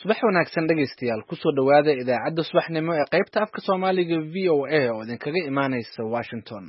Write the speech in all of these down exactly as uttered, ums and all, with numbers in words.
subax wanaagsan dhegaystayaal kusoo dhawaada idaacadda subaxnimo ee qaybta afka Soomaaliga V O A oo idinkaga imaanaysa Washington.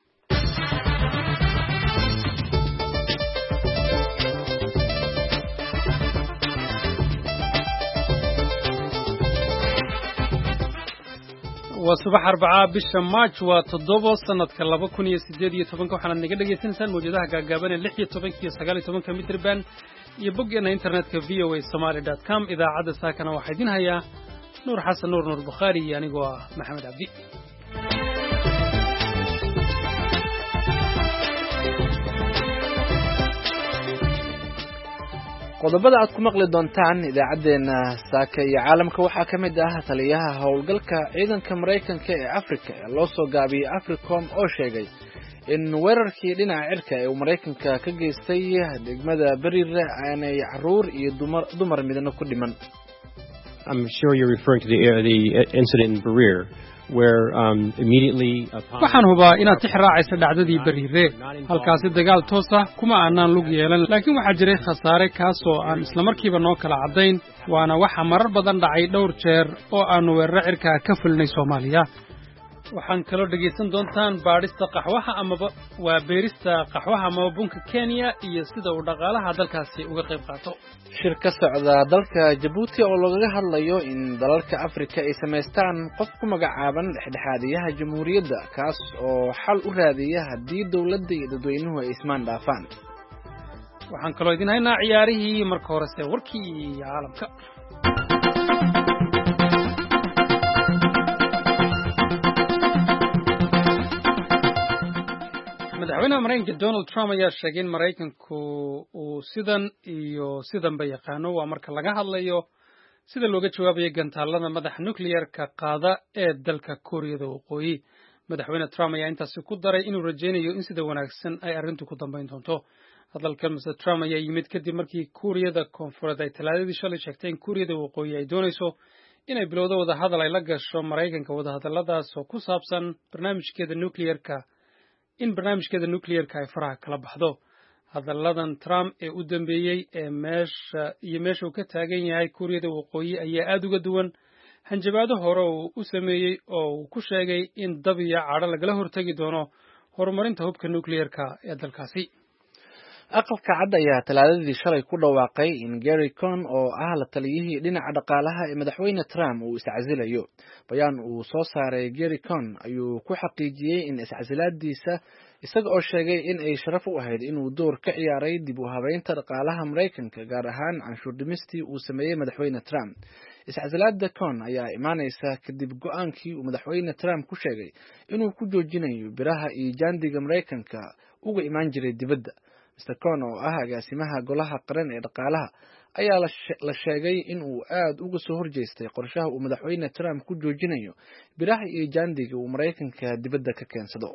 waa subax arbacaa bisha March waa toddoba sanadka laba kun iyo siddeed iyo toban waxaana naga dhageysanaysaan mowjadaha gaagaaban ee lix iyo toban iyo sagaal iyo toban mitir band iyo boggeena internetka v o a somali dot com idaacadda saakana waxaa idin hayaa nuur xasan nuur nuur bukhaari iyo anigoo ah maxamed cabdi qodobada aad ku maqli doontaan idaacadeena saaka iyo caalamka waxaa ka mid ah taliyaha howlgalka ciidanka Mareykanka ee Afrika ee loo soo gaabiyay Africom oo sheegay in weerarkii dhinaca cirka ee Mareykanka ka geystay degmada Bariire aanay caruur iyo dumar dumar midna ku dhiman. I'm sure you're referring to the the incident in Bariire where um immediately waxaan hubaa inaad tixraacaysa dhacdadii Bariire halkaasi dagaal toos ah kuma aanan lug yeelan laakiin waxaa jiray khasaare kaas oo aan isla markiiba noo kala cadayn waana waxa marar badan dhacay dhowr jeer oo aan weerar cirka ka fulnay Soomaaliya waxaan kaloo dhageysan doontaan baadhista qaxwaha amaba waa beerista qaxwaha amaba bunka Kenya iyo sida uu dhaqaalaha dalkaasi uga qayb qaato shirka socda dalka Djibouti oo looga hadlayo in dalalka Afrika ay sameystaan qof ku magacaaban dhexdhexaadiyaha jamhuuriyadda kaas oo xal u raadiya haddii dawladda iyo dadweynuhu ay ismaan dhaafaan waxaan kaloo idin haynaa ciyaarihii marka hore see warkii caalamka madaxweynaha Mareykanka Donald Trump ayaa sheegay in Mareykanku uu sidan iyo sidan ba yaqaano waa marka laga hadlayo sida looga jawaabayo gantaalada madaxa nuclear-ka qaada ee dalka Kooriyada Waqooyi madaxweyne Trump ayaa intaasi ku daray inuu rajaynayo in sida wanaagsan ay arrintu ku dambeyn doonto hadalkan Mister Trump ayaa yimid kadib markii Kooriyada Koonfureed ay talaadadii shalay sheegtay in Kooriyada Waqooyi ay doonayso inay bilowdo wada hadal ay la gasho Mareykanka wada hadalladaas oo ku saabsan barnaamijkeeda nuclear-ka in barnaamijkeeda nuclear-ka ay faraha kala baxdo hadalladan Trump ee u dambeeyay ee meesha iyo meesha uu ka taagan yahay Kooriyada Waqooyi ayaa aad uga duwan hanjabaado hore uu u sameeyay oo uu ku sheegay in dab iyo cadho lagala hortagi doono horumarinta hubka nuclear-ka ee dalkaasi aqalka cad ayaa talaadadii shalay ku dhawaaqay in Gary Cohn oo ah la taliyihii dhinaca dhaqaalaha ee madaxweyne Trump uu iscasilayo bayaan uu soo saaray Gary Cohn ayuu ku xaqiijiyay in iscasilaadiisa isaga oo sheegay in ay sharaf u ahayd inuu door ka ciyaaray dib u habeynta dhaqaalaha Mareykanka gaar ahaan canshuur dhimistii uu sameeyay madaxweyne Trump iscasilaada Cohn ayaa imaanaysa kadib go'aankii uu madaxweyne Trump ku sheegay inuu ku joojinayo biraha iyo jaandiga Mareykanka uga imaan jiray dibadda Mister Cohn oo ah agaasimaha golaha qaran ee dhaqaalaha ayaa la sheegay in uu aad uga soo horjeestay qorshaha uu madaxweyne Trump ku joojinayo biraha iyo jaandiga uu Mareykanka dibadda ka keensado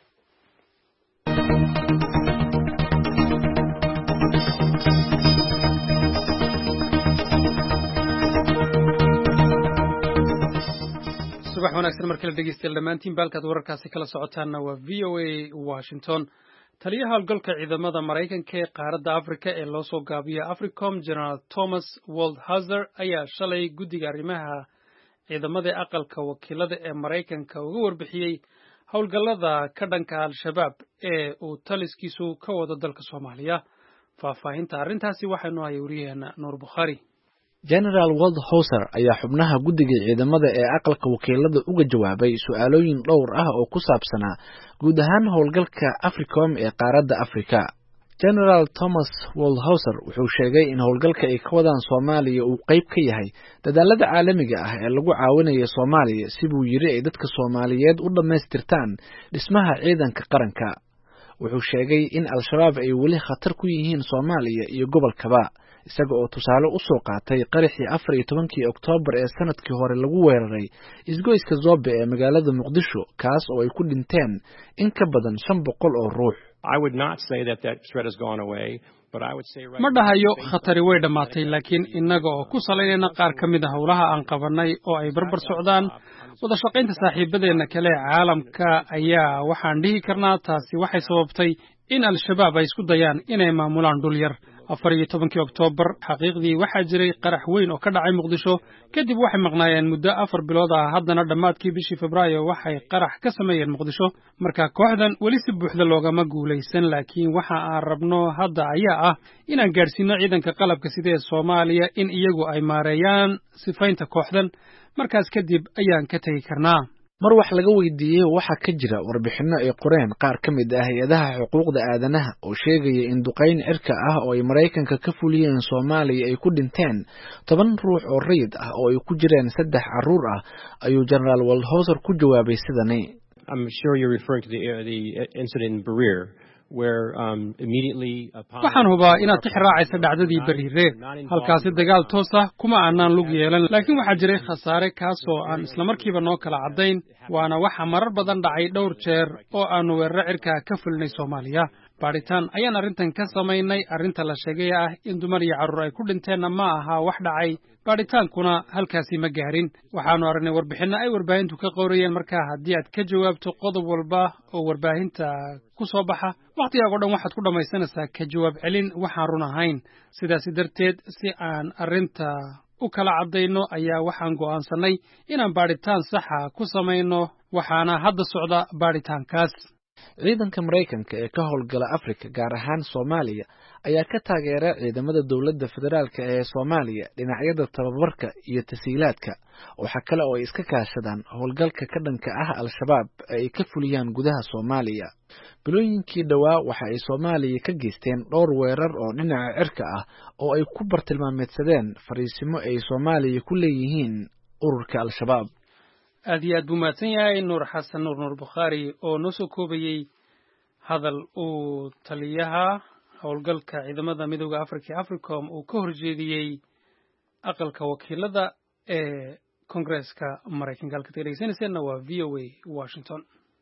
subax wanaagsan markale dhegeystayaal dhammaantiin baalkaad wararkaasi kala socotaana waa V O A Washington taliyaha howlgalka ciidamada Mareykanka ee qaaradda Afrika ee loo soo gaabiyo Africom General Thomas Waldhauser ayaa shalay guddiga arrimaha ciidamada aqalka wakiilada ee Mareykanka uga warbixiyay howlgallada ka dhanka al-shabaab ee uu taliskiisu ka wado dalka Soomaaliya faahfaahinta arrintaasi waxaynu hayay wariyaheena Nuur Bukhaari General Waldhauser ayaa xubnaha guddiga ciidamada ee aqalka wakiilada uga jawaabay su'aalooyin dhowr ah oo ku saabsanaa guud ahaan howlgalka Africom ee qaaradda Afrika. General Thomas Waldhauser wuxuu sheegay in howlgalka ay ka wadaan Soomaaliya uu qayb ka yahay dadaalada caalamiga ah ee lagu caawinayo Soomaaliya si uu yiri ay dadka Soomaaliyeed u dhameystirtaan dhismaha ciidanka qaranka. Wuxuu sheegay in al-shabaab ay weli khatar ku yihiin Soomaaliya iyo gobolkaba isaga oo tusaale u soo qaatay qarixii afar iyo tobankii Oktoobar ee sanadkii hore lagu weeraray isgoyska Zobe ee magaalada Muqdisho kaas oo ay ku dhinteen in ka badan shan boqol oo ruux. I would not say that that threat has gone away, but I would say right ma dhahayo khatari way dhamaatay laakiin inaga oo ku salaynayna qaar ka mid ah howlaha aan qabanay oo ay barbar socdaan wada shaqaynta saaxiibadeena kale caalamka ayaa waxaan dhihi karnaa taasi waxay sababtay in al-shabaab ay isku dayaan inay maamulaan dhul yar afar iyo tobankii Oktoobar xaqiiqdii waxaa jiray qarax weyn oo ka dhacay Muqdisho kadib waxay maqnaayeen muddo afar bilood ah haddana dhammaadkii bishii Febraayo waxay qarax ka sameeyeen Muqdisho marka kooxdan weli si buuxda loogama guulaysan laakiin waxa aan rabno hadda ayaa ah inaan gaarsiino ciidanka qalabka sida ee Soomaaliya in iyagu ay maareeyaan sifaynta kooxdan markaas kadib ayaan ka tagi karnaa mar wax laga weydiiyey waxa ka jira warbixino ay qoreen qaar ka mid ah hay'adaha xuquuqda aadanaha oo sheegaya in duqeyn cirka ah oo ay Mareykanka ka fuliyeen Soomaaliya ay ku dhinteen toban ruux oo rayid ah oo ay ku jireen saddex carruur ah ayuu General Waldhauser ku jawaabay sidani I'm sure you're referring to the the incident in Bereer where um immediately waxaan hubaa inaad tixraacaysa dhacdadii Bariire halkaasi dagaal toos ah kuma aanan lug yeelan laakiin waxaa jiray khasaare kaas oo aan isla markiiba noo kala cadayn waana waxa marar badan dhacay dhowr jeer oo aanu weerar cirka ka fulnay Soomaaliya baaritaan ayaan arrintan ka samaynay arrinta la sheegay ah in dumar iyo carruur ay ku dhinteen ma aha wax dhacay baaritaankuna halkaasi ma gaarin waxaanu aragnay warbixino ay warbaahintu ka qorayeen markaa haddii aad ka jawaabto qodob walba oo warbaahinta ku soo baxa waqtigaaga dhan waxaad ku dhamaysanaysaa ka jawaab celin waxaan run ahayn sidaas darteed si aan arrinta u kala cadayno ayaa waxaan go'aansanay inaan baaritaan sax ah ku samayno waxaana hadda socda baaritaankaas ciidanka Mareykanka ee ka howlgala Afrika gaar ahaan Soomaaliya ayaa ka taageera ciidamada dawladda federaalka ee Soomaaliya dhinacyada tababarka iyo tasiilaadka waxa kale oo ay iska kaashadaan howlgalka ka dhanka ah al-shabaab ay ka fuliyaan gudaha Soomaaliya bilooyinkii dhawaa waxa ay Soomaaliya ka geysteen dhowr weerar oo dhinaca cirka ah oo ay ku bartilmaameedsadeen fariisimo ay Soomaaliya ku leeyihiin ururka al-shabaab aad iyo aad buu mahadsan yahay nuur xasan nuur nuur bukhaari oo noo soo koobayey hadal uu taliyaha howlgalka ciidamada midowda Afrika Africom uu ka horjeediyey aqalka wakiilada ee Kongareeska Mareykanka halka dhegeysanaysa waa V O A Washington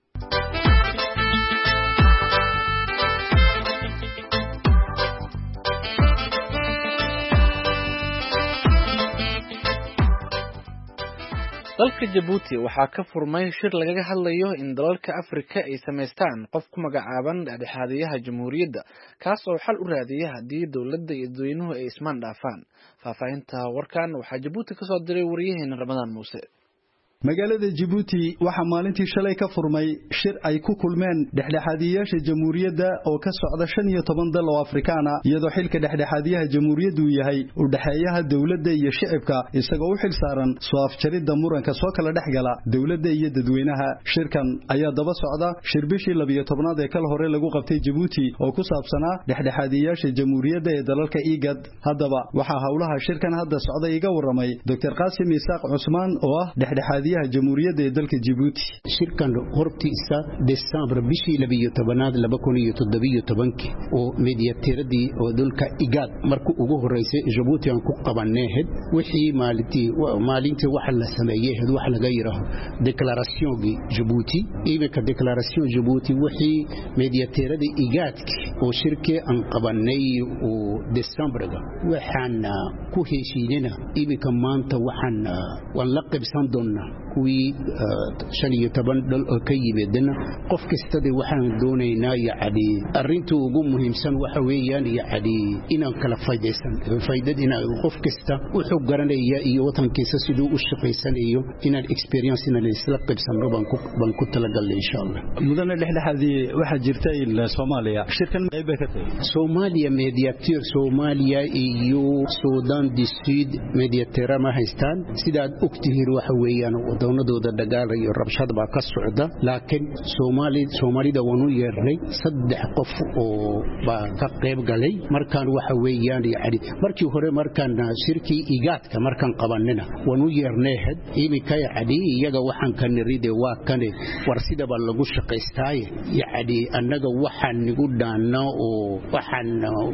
dalka Djibouti waxaa ka furmay shir lagaga hadlayo in dalalka Afrika ay sameystaan qof ku magacaaban dhexdhexaadiyaha jamhuuriyadda kaas oo xal u raadiya haddii dawladda iyo dadweynuhu ay ismaan dhaafaan faahfaahinta warkan waxaa Djibouti ka soo diray wariyaheena Ramadaan Muuse magaalada Djibouti waxaa maalintii shalay ka furmay shir ay ku kulmeen dhexdhexaadiyaasha jamhuuriyadda oo ka socda shan iyo toban dal oo Afrikaana iyadoo xilka dhexdhexaadiyaha jamhuuriyaddu yahay u dhaxeeyaha dawladda iyo shacabka isagoo u xil saaran soo afjaridda muranka soo kala dhaxgala dawladda iyo dadweynaha shirkan ayaa daba socda shir bishii laba iyo tobnaad ee kala hore lagu qabtay Djibouti oo ku saabsanaa dhexdhexaadiyaasha jamhuuriyadda ee dalalka IGAD haddaba waxaa howlaha shirkan hadda socda iga waramay Doctor Qasim Isaaq Cusmaan oo ah dhexdhexaadiyaha jamhuuriyadda ee dalka Djibouti shirkan hortiisa December bishii laba iyo tobnaad laba kun iyo toddoba iyo toban oo mediatiradii oo dalka IGAD markuu ugu horeysay Djibouti aan ku qabaneed wixii maalintii maalintii waxa la sameeyay wax laga yiraahdo declaration Djibouti iibka declaration Djibouti wixii mediatiradii IGAD oo shirkii aan qabanay oo December waxaan ku heshiinayna iibka maanta waxaan wala qabsan doonaa kuwii shan iyo toban dal oo ka yimidna qof kasta waxaan doonaynaa yaani arinta ugu muhiimsan waxa weeyaan yaani inaan kala faydeysan faydadina qof kasta wuxuu garanaya iyo watankiisa sidoo u shaqeysanayo inaan experience inaan isla qabsano banku banku talagalay insha Allah mudana dhexdhexaadii waxa jirta in Soomaaliya shirkan ay ka tahay Soomaaliya mediator Soomaaliya iyo Sudan du Sud mediator ma haystaan sidaad ogtihiin waxa weeyaan wadonadooda dagaal iyo rabshad baa ka socda laakiin Soomaali Soomaalida wanu yeernay saddex qof oo baa ka qayb galay markaan waxa weeyaan yaani markii hore markaan shirkii IGAD-ka markaan qabanina wanu yeernay had imika yaani iyaga waxaan ka niride waa kan war sida baa lagu shaqeystay yaani annaga waxaan nigu dhaana oo waxaan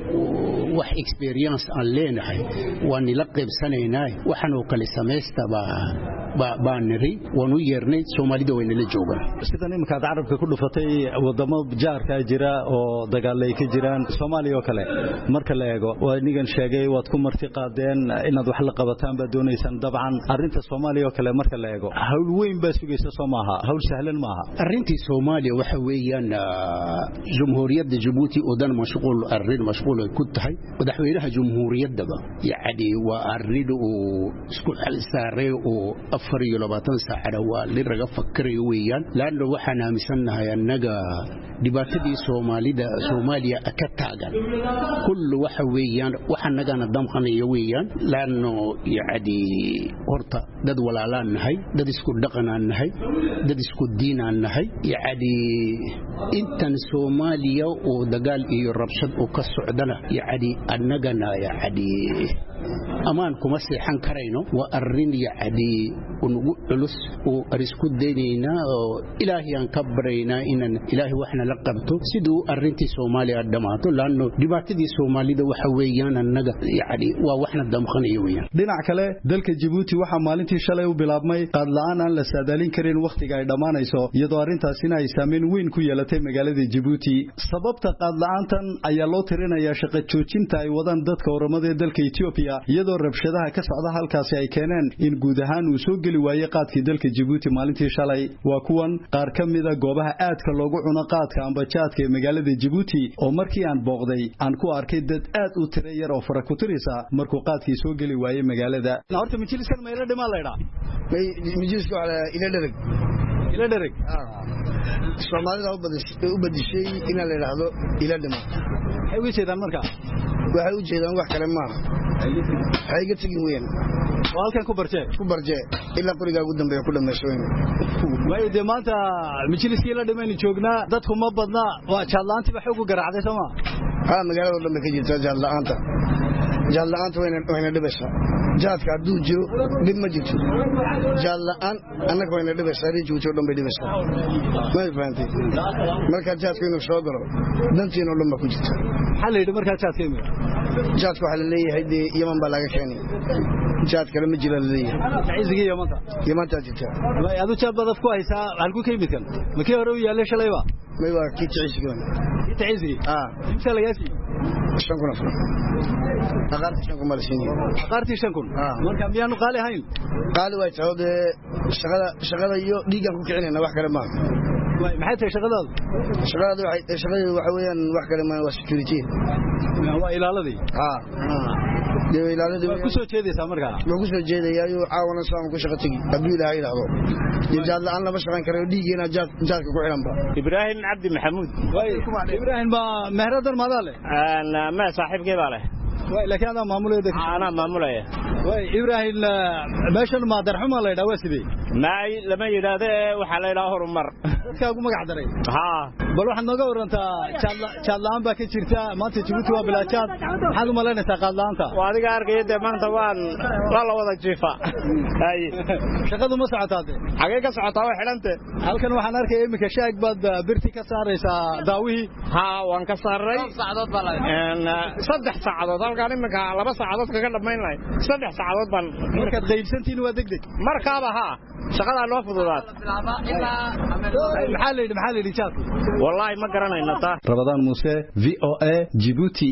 wax experience aan leenahay waan la qaybsanaynaa waxaan oo kale sameystaba baan niri waanu yeernay Soomaalida way nala joogaan sidan imka carabka ku dhufatay wadamo jaarka jira oo dagaalay ka jiraan Soomaaliya oo kale marka la eego waa nigan sheegay waad ku marti qaadeen inaad wax la qabataan ba doonaysan dabcan arinta Soomaaliya oo kale marka la eego hawl weyn ba sugaysa Soomaha hawl sahlan maaha arintii Soomaaliya waxa weeyaan Jamhuuriyadda Djibouti oo dan mashquul arin mashquul ay ku tahay madaxweynaha Jamhuuriyadda yaani waa arin oo isku xal saaray oo afar iyo labaatan saacada waa li raga fakarayo weeyaan laana waxaan aaminsanahay annaga dhibaatadii Soomaalida Soomaaliya ka taagan kullu waxa weeyaan waxa nagana damqanayo weeyaan laana yaani horta dad walaalaan nahay dad isku dhaqanaan nahay dad isku diinaan nahay yaani intan Soomaaliya oo dagaal iyo rabshad oo ka socdana yaani annagana yaani amaan kuma seexan karayno waa arin yaani ugu culus oo arisku deynayna oo ilaahi aan ka barayna inaan ilaahi waxna la qabto sidoo arintii Soomaaliya dhamaato laano dhibaatadii Soomaalida waxa weeyaan annaga yaani waa waxna damqanayo weeyaan dhinac kale dalka Djibouti waxa maalintii shalay u bilaabmay qaad la'aan aan la saadaalin karin waqtiga ay dhamaanayso iyadoo arintaasina ay saameyn weyn ku yeelatay magaalada Djibouti sababta qaad la'aantan ayaa loo tirinayaa shaqo joojinta ay wadaan dadka Oromada ee dalka Ethiopia iyadoo rabshadaha ka socda halkaas ay keeneen in guud ahaan uu soo gali waayay qaadkii dalka Djibouti maalintii shalay waa kuwan qaar kamida goobaha aadka loogu cuno qaadka amba jaadka ee magaalada Djibouti oo markii aan booqday aan ku arkay dad aad u tiro yar oo fara ku tirisa markuu qaadkii soo gali waayay magaalada horta majliskan meelo dhima leeyahay may majlisku ala ila dharag ila dharag Soomaalida u badishay in la yiraahdo ila dhima ay u jeedaan markaa waxay u jeedaan wax kale ma ay ga tagin weyn walkan ku barjee ku barjee ila qoriga ugu dambeeyo ku dhameysay way de maanta majliskii la dhimayna joognaa dadku ma badna waa jaalaanti wax ugu garaacday sama ha magaalada dhambe ka jirta jaalaanta jaalaanta wayna wayna dhibeysaa jaadka haduu jiro dib ma jirto jaalaan annaga wayna dhibeysaa rii joojo dhambe dhibeysaa ma fahanti marka jaadka inuu soo galo dantiina dhambe ku jirta hal leeyahay marka jaadka imid jaadku waxa la leeyahay de Yemen baa laga keenay jaad kale ma jira la leeyahay ciisiga Yemen Yemen ta jirta way adu jaad badaf ku haysaa halku ka yimid kan ma kii hore u yaalay shalayba may waa kii ciisiga kii ciisiga ah inta laga sii shan kun afar aqarti shan kun malasiin aqarti shan kun marka miyaanu qaali hayn qaali way taawde shaqada shaqada iyo dhiigan ku kicinayna wax kale ma way maxay tahay shaqadaadu shaqadu waxay shaqadu waxa weeyaan wax kale ma waa security waa ilaaladii ah de ilaaladii ku soo jeedaysa markaa lagu soo jeedayayo caawana saan ku shaqo tagi hadii ilaahay yiraahdo jaad la aan lama shaqan karo dhiigina jaad jaadka ku xiran ba Ibrahim Abdi Maxamuud way Ibrahim ba mehradan madale ana ma saaxiibkay baa leh way laakiin ana maamuleeyo ana maamulaya way Ibrahim meeshan ma darxuma la yiraahdo sidii ma lama yiraahdo waxa la yiraahdo horumar dadka ugu magac daray ha bal waxaad nooga warantaa jaadlaan baa ka jirta maanta Djibouti waa bilaajaad maxaad u malaynaysaa qaadlaanta waa adiga arkayda maanta waan la la wada jiifa hay shaqadu ma socotaade xagee ka socotaa way xidhantay halkan waxaan arkay imika shaag baad birti ka saaraysaa daawihi ha waan ka saaray saacadood baa la saddex saacadood halkaan imika laba saacadood kaga dhameyn lahay saddex saacadood baan markaad qaybsantiin waa degdeg markaaba ha shaqada loo fududaad maxaa leeyahay maxaa leeyahay jaadku wallahi ma garanayna taa Ramadan Muuse V O A Djibouti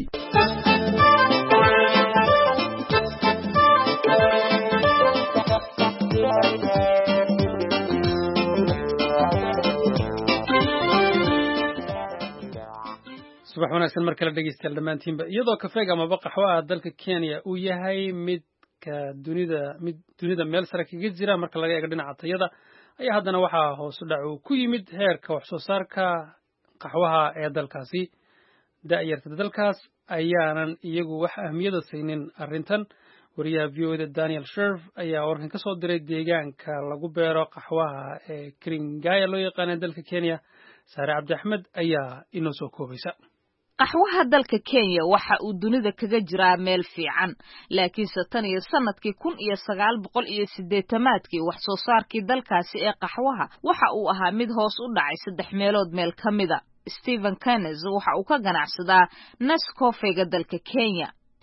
subax wanaagsan mar kale dhegeystayaal dhammaantiinba iyadoo kafeega amaba qaxwaha dalka Kenya uu yahay mid ka dunida mid dunida meel sare kaga jira marka laga eego dhinaca tayada ayaa haddana waxaa hoos u dhac uu ku yimid heerka wax soo saarka qaxwaha ee dalkaasi da'yarta dalkaas ayaanan iyagu wax ahmiyada saynin arrintan wariyaha V O A da Daniel Sherv ayaa warkan ka soo diray deegaanka lagu beero qaxwaha ee Kiringaya loo yaqaan dalka Kenya Saare Cabdi Axmed ayaa inoo soo koobaysa qaxwaha dalka Kenya waxa uu dunida kaga jiraa meel fiican laakiin tan iyo sanadkii kun iyo sagaal boqol iyo siddeetamaadkii wax soo saarkii dalkaasi ee qaxwaha waxa uu ahaa mid hoos u dhacay saddex meelood meel kamida Stephen Keynes waxa uu ka ganacsadaa Nescafe-ga dalka Kenya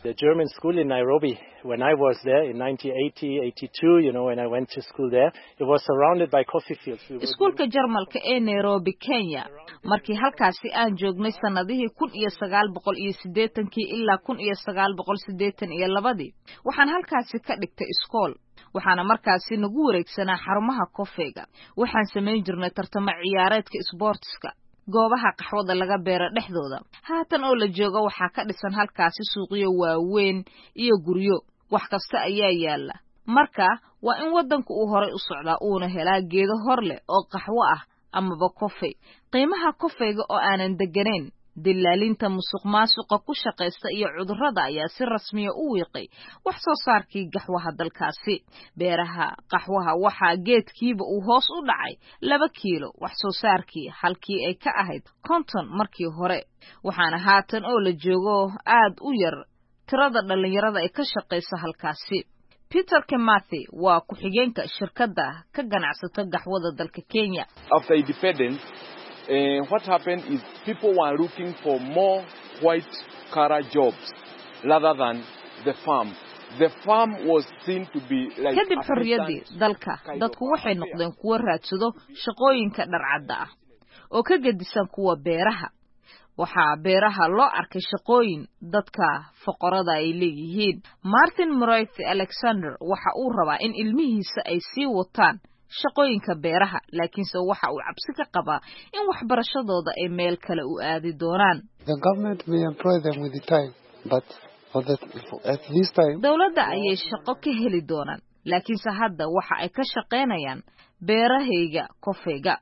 The German school in Nairobi, when I was there in nineteen eighty, eighty-two, you know, when I went to school there, it was surrounded by coffee fields. Iskuulka Jarmalka ee Nairobi, Kenya, markii halkaasi aan joognay sanadihii kun iyo sagaal boqol iyo siddeetankii ilaa kun iyo sagaal boqol siddeetan iyo labadii, waxaan halkaasi ka dhigtay iskool. waxaana markaasi nagu wareegsanaa xarumaha kofeega. waxaan samayn jirnay tartamo ciyaareedka sportska, goobaha qaxwada laga beero dhexdooda. haatan oo la joogo waxaa ka dhisan halkaasi suuqyo waaweyn iyo guryo, wax kasta ayaa yaala. marka waa in wadanku uu horay u socdaa uuna helaa geedo hor leh oo qaxwo ah amaba kofey. qiimaha kofeyga oo aanan deganayn, dilaalinta musuqmaasuqa ku shaqeysta iyo cudurrada ayaa si rasmiya u wiiqay wax soo saarkii qaxwaha dalkaasi. beeraha qaxwaha waxaa geedkiiba uu hoos u dhacay laba kiilo wax soo saarkii halkii ay ka ahayd konton markii hore. waxaana haatan oo la joogo aad u yar tirada dhalinyarada ay ka shaqeysa halkaasi. Peter Kimathi waa ku-xigeenka shirkadda ka ganacsata qaxwada dalka Kenya. After independence, Uh, what happened is people were looking for more white collar jobs rather than the farm. The farm was seen to be like kadib xorriyadii dalka dadku waxay noqdeen kuwa raadsado shaqooyinka dharcadda ah oo ka gedisan kuwa beeraha. waxaa beeraha loo arkay shaqooyin dadka faqorada ay leeyihiin. Martin Muriithi Alexander waxa uu rabaa in ilmihiisa ay sii wataan shaqooyinka beeraha, laakiinse waxa uu cabsi ka qabaa in waxbarashadooda ay meel kale u aadi doonaan. The government may employ them with the time, but for that, at this time, dawladda ayay shaqo ka heli doonaan, laakiinse hadda waxa ay ka shaqeynayaan beerahayga kofeega.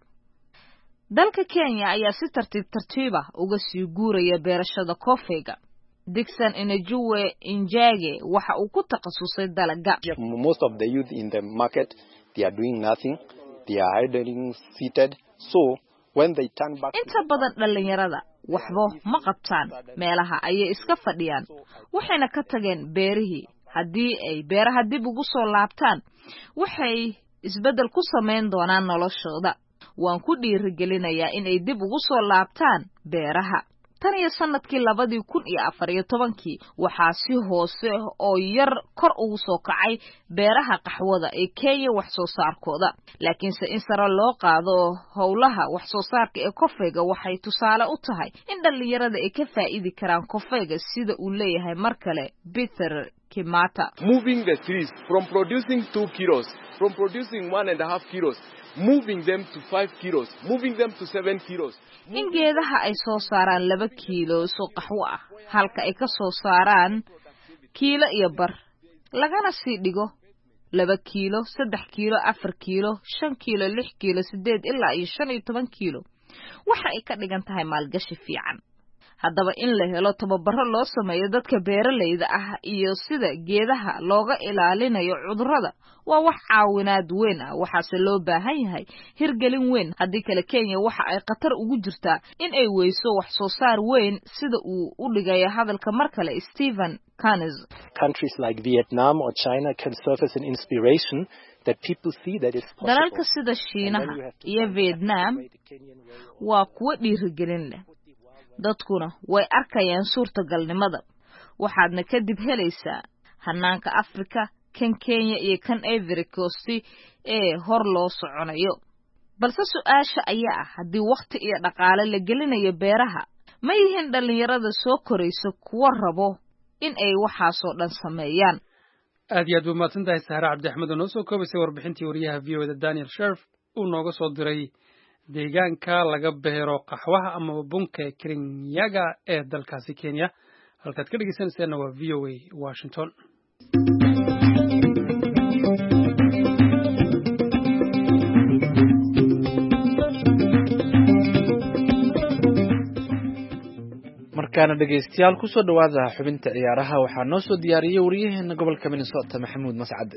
dalka Kenya ayaa si tartiib tartiib ah uga sii guuraya beerashada kofeega. Dixon Inajuwe Injage waxa uu ku takhasusay dalagga. Most of the youth in the market, they are doing nothing. They are idling, seated. So when they turn back, inta badan dhalinyarada waxba ma qabtaan, meelaha ayay iska fadhiyaan. waxayna ka tageen beerihii. haddii ay beeraha dib ugu soo laabtaan, waxay isbedel ku sameyn doonaan noloshooda. waan ku dhiirigelinayaa in ay dib ugu soo laabtaan beeraha. tan iyo sanadkii labadii kun iyo afar iyo tobankii waxaa si hoose oo yar kor ugu soo kacay beeraha qaxwada ee Kenya wax soo saarkooda. laakiinse in sare loo qaado howlaha wax soo saarka ee kofeega waxay tusaale u tahay in dhalinyarada ay ka faa'iidi karaan kofeega sida uu leeyahay mar kale Peter Kimata. Moving the trees from producing two kilos, from producing one and a half kilos, moving them to five kilos, moving them to seven kilos. in geedaha ay soo saaraan laba kiilo soo qaxwo ah halka ay ka soo saaraan kiilo iyo bar, lagana sii dhigo laba kiilo, saddex kiilo, afar kiilo, shan kiilo, lix kiilo, sideed ilaa iyo shan iyo toban kiilo. waxa ay ka dhigan tahay maalgashi fiican. haddaba in la helo tababaro loo sameeyo dadka beeralayda ah iyo sida geedaha looga ilaalinayo cudurrada waa wax caawinaad weyn ah. waxaase loo baahan yahay hirgelin weyn, haddii kale Kenya waxa ay qatar ugu jirtaa in ay weyso wax soo saar weyn sida uu u dhigayo hadalka mar kale Stephen Canes. Countries like Vietnam or China can serve as an inspiration that people see that it's possible. dalalka sida Shiinaha iyo Vietnam waa kuwa dhiirigelin leh, dadkuna way arkayaan suurtagalnimada. waxaadna kadib helaysaa hanaanka Afrika, kan Kenya iyo kan Ivory Coast ee hor loo soconayo. balse su'aasha ayaa ah haddii waqti iyo dhaqaale la gelinayo beeraha, ma yihiin dhalinyarada soo korayso kuwa rabo in ay waxaasoo dhan sameeyaan. aad iyo aad buu mahadsan tahay Sahra Cabdi Axmed oo noo soo koobaysay warbixintii wariyaha V O A da Daniel Sherf uu nooga soo diray deegaanka laga beero qaxwaha ama bunka Kirinyaga ee dalkaasi Kenya. halkaad ka dhegeysanaysaana waa V O A Washington. markaana dhegeystayaal ku soo dhawaada xubinta ciyaaraha. waxaa noo soo diyaariyay wariyaheena gobolka Minnesota Maxamuud Mascade.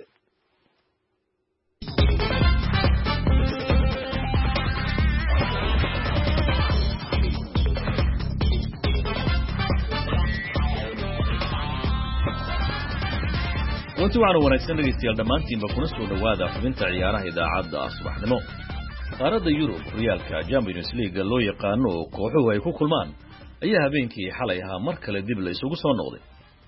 runtii waxaanu wanaagsan dhegeystayaal dhammaantiinba kuna soo dhawaada xubinta ciyaaraha idaacadda subaxnimo. qaaradda Yurub horyaalka Champions League loo yaqaano oo kooxuhu ay ku kulmaan ayaa habeenkii xalay ahaa mar kale dib la isugu soo noqday.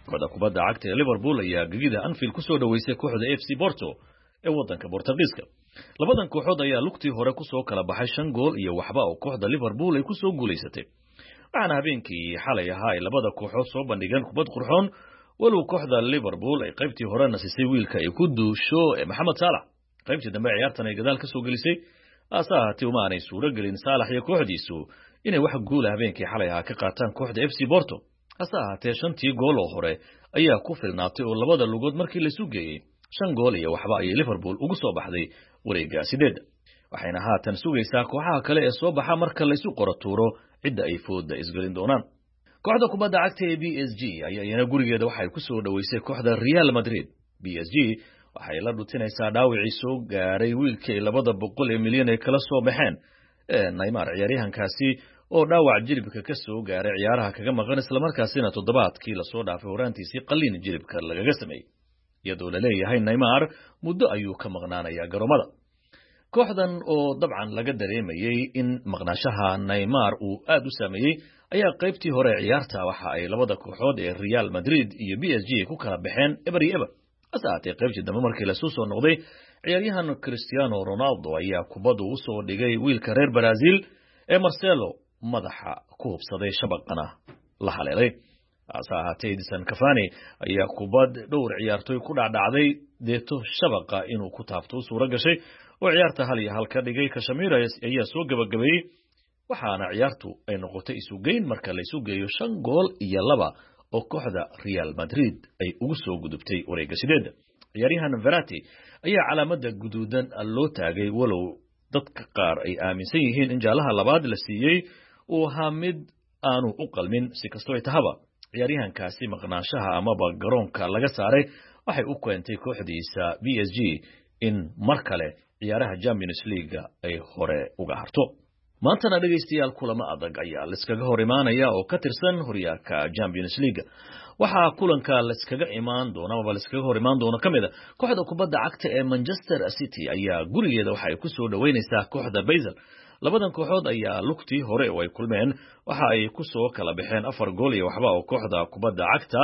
kooxda kubadda cagta ee Liverpool ayaa gegida Anfield ku soo dhaweysay kooxda F C Porto ee wadanka Portugiiska labadan kooxood ayaa lugtii hore ku soo kala baxay shan gool iyo waxba oo kooxda Liverpool ay ku soo guuleysatay waxaana habeenkii xalay ahaa ay labada kooxood soo bandhigeen kubad qurxoon walow kooxda Liverpool ay qaybtii hore nasisay wiilka ay ku duusho ee Mohamed Salah qaybtii dambe ciyaartan ay gadaal ka soo gelisay asaahati uma aanay suuro gelin Salah iyo kooxdiisu inay wax guul habeenkii xalay ahaa ka qaataan kooxda F C Porto asaahati shantii gool oo hore ayaa ku filnaatay oo labada lugood markii la sugeeyay shan gool iyo waxba ay Liverpool ugu soo baxday wareegga sideed waxayna haatan sugaysaa kooxaha kale ee soo baxa marka la isu qoratuuro cidda ay fooda isgalin doonaan kooxda kubadda cagta ee B S G ayaa iyana gurigeeda waxay ku soo dhaweysay kooxda Real Madrid B S G waxay la dhutinaysaa dhaawicii soo gaaray wiilkii labada boqol ee milyan ee kala soo baxeen ee Neymar ciyaaryahankaasi oo dhaawac jilibka ka soo gaaray ciyaaraha kaga maqan isla markaasina toddobaadkii la soo dhaafay horaantiisii qalliin jilibka lagaga sameeyay iyadoo la leeyahay Neymar muddo ayuu ka maqnaanayaa garoomada kooxdan oo dabcan laga dareemayay in maqnaashaha Neymar uu aad u saameeyay ayaa qaybtii hore ciyaarta waxa ay labada kooxood ee Real Madrid iyo B S G ku kala baxeen eber iyo eber asaatay qaybtii dambe markii la soo soo noqday ciyaaryahan Cristiano Ronaldo ayaa kubadda u soo dhigay wiilka reer Brazil ee Marcelo madaxa ku hubsaday shabaqana la haleelay asaatay Edison Cavani ayaa kubad dhowr ciyaartoy ku dhacdhacday deeto shabaqa inuu ku taabto suura gashay oo ciyaarta hal iyo hal ka dhigay Casemiro ayaa soo gabagabeeyay waxaana ciyaartu ay noqotay isu geyn marka la isu geeyo shan gool iyo laba oo kooxda Real Madrid ay ugu soo gudubtay wareegga sideed ciyaaryahan Verratti ayaa calaamada guduudan loo taagay walow dadka qaar ay aaminsan yihiin in jaalaha labaad la siiyay oo hamid aanu u qalmin si kastoo ay tahaba ciyaaryahankaasi maqnaanshaha amaba garoonka laga saaray waxay u keentay kooxdiisa B S G in mar kale ciyaaraha Champions League ay hore uga harto maantana dhageystayaal kulamo adag ayaa la iskaga hor imaanaya oo ka tirsan horyaalka Champions League waxa kulanka la iskaga imaan doona ama la iskaga hor imaan doona kamida kooxda kubadda cagta ee Manchester City ayaa gurigeeda waxa ay ku soo dhaweynaysaa kooxda Basel labadan kooxood ayaa lugtii hore oo ay kulmeen waxa ay ku soo kala baxeen afar gool iyo waxba oo kooxda kubadda cagta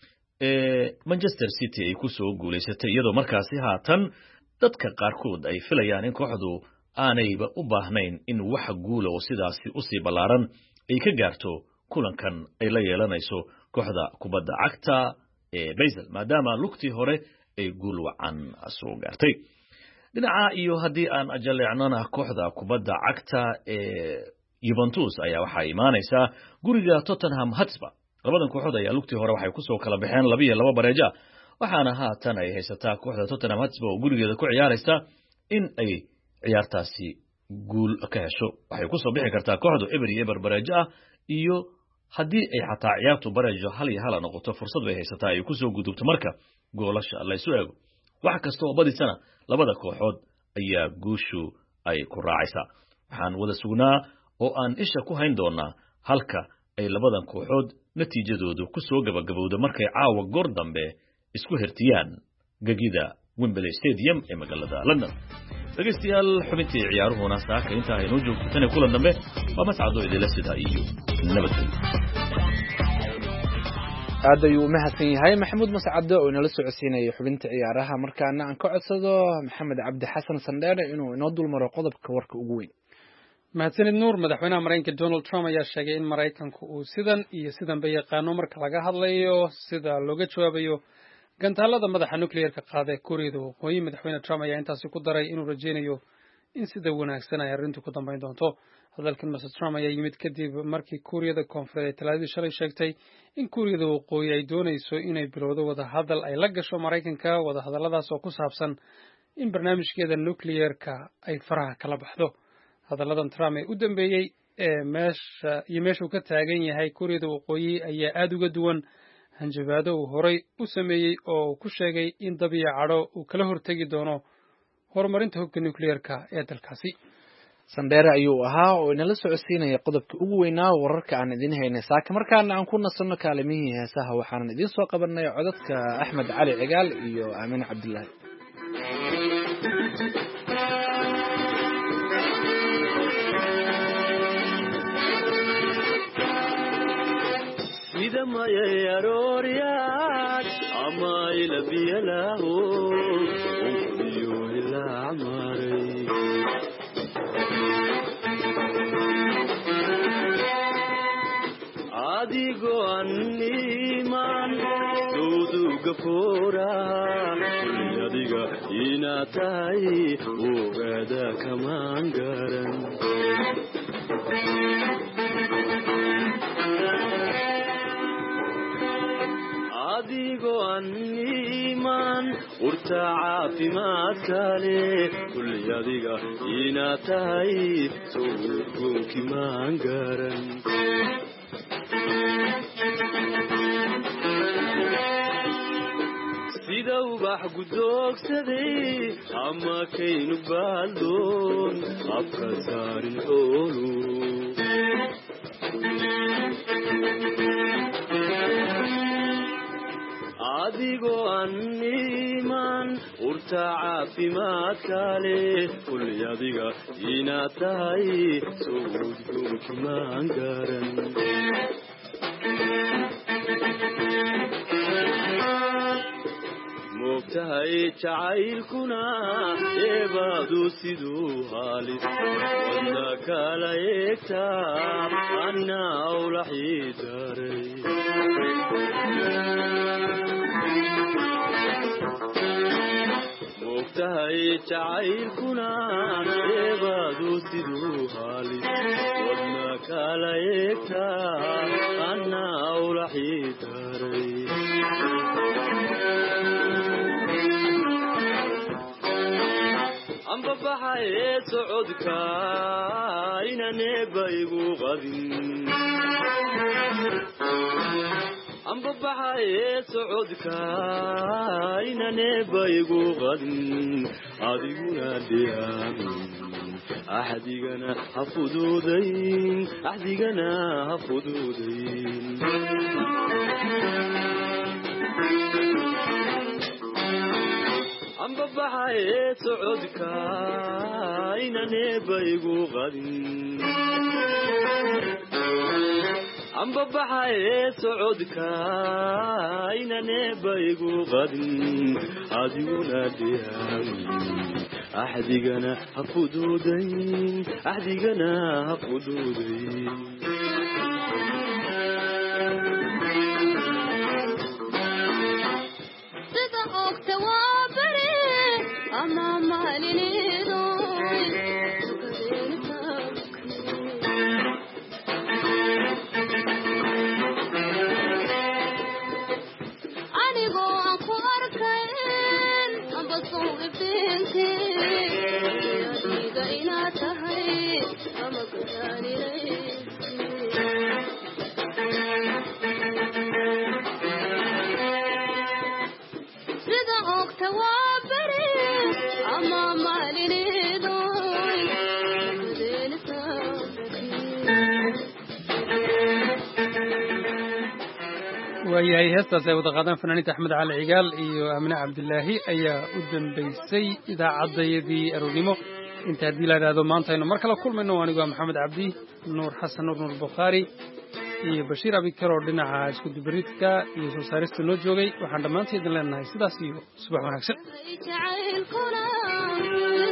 ee Manchester City ay ku soo guuleysatay iyadoo markaasi haatan dadka qaarkood ay filayaan in kooxdu aanayba u baahnayn in wax guul oo sidaasi u sii balaaran ay ka gaarto kulankan ay la yeelanayso kooxda kubadda cagta ee Basel maadaama lugtii hore ay guul wacan soo gaartay dhinaca iyo haddii aan ajaleecnana kooxda kubadda cagta ee Juventus ayaa waxa imaanaysa guriga Tottenham Hotspur labadan kooxood ayaa lugtii hore waxay ku soo kala baxeen laba iyo laba bareeja waxaana haatan ay haysataa kooxda Tottenham Hotspur oo gurigeeda ku ciyaaraysa in ay ciyaartaasi guul ka hesho waxay ku soo bixi kartaa kooxdu eber iyo eber bareejo ah iyo haddii ay xataa ciyaartu bareejo hal iyo hal noqoto fursad bay haysataa ay ku soo gudubto marka goolasha la isu eego wax kasta oo badisana labada kooxood ayaa guushu ay ku raacaysaa waxaan wada sugnaa oo aan isha ku hayn doonaa halka ay labadan kooxood natiijadoodu ku soo gabagabowdo markay caawa goor dambe isku hirtiyaan gegida Wembley Stadium ee magaalada London dhageystayaal xubintii ciyaaruhuna saaka inta ay noo joogto tan kulan dambe waa mascado idila sida iyo nabadgelyo aad ayuu mahadsan yahay maxamuud mascado oo inala socodsiinayay xubinta ciyaaraha markaana aan ka codsado maxamed cabdi xasan sandheere inuu inoo dulmaro qodobka warka ugu weyn mahadsanid nuur madaxweynaha maraykanka Donald Trump ayaa sheegay in maraykanku uu sidan iyo sidan bay yaqaano marka laga hadlayo sida looga jawaabayo gantaalada madaxa nuclear-ka qaada Kuuriyada Waqooyi madaxweyne Trump ayaa intaasi ku daray inuu rajeynayo in sida wanaagsan ay arrintu ku dambeyn doonto hadalkan Mister Trump ayaa yimid kadib markii Kuuriyada Koonfureed talaadii shalay sheegtay in Kuuriyada Waqooyi ay doonayso inay bilowdo wada hadal ay la gasho Maraykanka wada hadalladaas oo ku saabsan in barnaamijkeeda nuclear-ka ay faraha kala baxdo hadalladan Trump ee u dambeeyay ee meesha iyo meesha uu ka taagan yahay Kuuriyada Waqooyi ayaa aad uga duwan hanjabaado uu horay u sameeyay oo ku sheegay in dabiicado uu kala hortagi doono horumarinta hubka nuclear-ka ee dalkaasi sandheere ayuu ahaa oo inala socodsiinaya qodobka ugu weynaa wararka aan idin haynay saaka markaana aan ku nasanno kaalimihii heesaha waxaanan idin soo qabanay codadka Axmed Cali Cigaal iyo Aamin Cabdullaahi Vida maya aroria dabayla biyalaaho onkudiyo ilaa maray adigo anniman duuduga fooraa adiga inaa tahay ogaada kamaan garan adigo anniman urta caafimaad kale kulli adiga inaa tahay sowurgoonki maan garan sida ubax gudoogsaday ama kaynu baaldoon afka saarin xoolu adigo anniman urta caafimaad kale kulli adiga inaa tahay sowurgoonki maan garan moogtahay jacaylkuna eebaadu siduu haalis wadna kala eegtaa anna awlaxii daray moogtahay jacaylkuna eebaadu siduu haalis wadna kala eegtaa anna awlaxii daray amba baxaye socodka inaneeba igu qadin amba baxaye socodka inaneeba igu qadin adiguna dhiyaamin axdigana ha fuduudayn axdigana ha fuduudayn amba baxaye socodka inaneeba igu qadin amba baxaye socodka inaneeba igu qadin adiguna dhiyaamin axdigana ha fuduudayn axdigana ha fuduudayn waayahay heestaas ay wada qaadaan fanaaniinta axmed cali cigaal iyo aamine cabdilaahi ayaa u dambaysay idaacaddayadii aroornimo inta haddii la idhaahdo maanta aynu mar kale kulmayno anigu waa maxamed cabdi nuur xasan nuur nuur bukhaari iyo bashiir abikar oo dhinaca iskudubaridka iyo soo saarista noo joogay waxaan dhammaantii idin leenahay sidaas iyo subax wanaagsan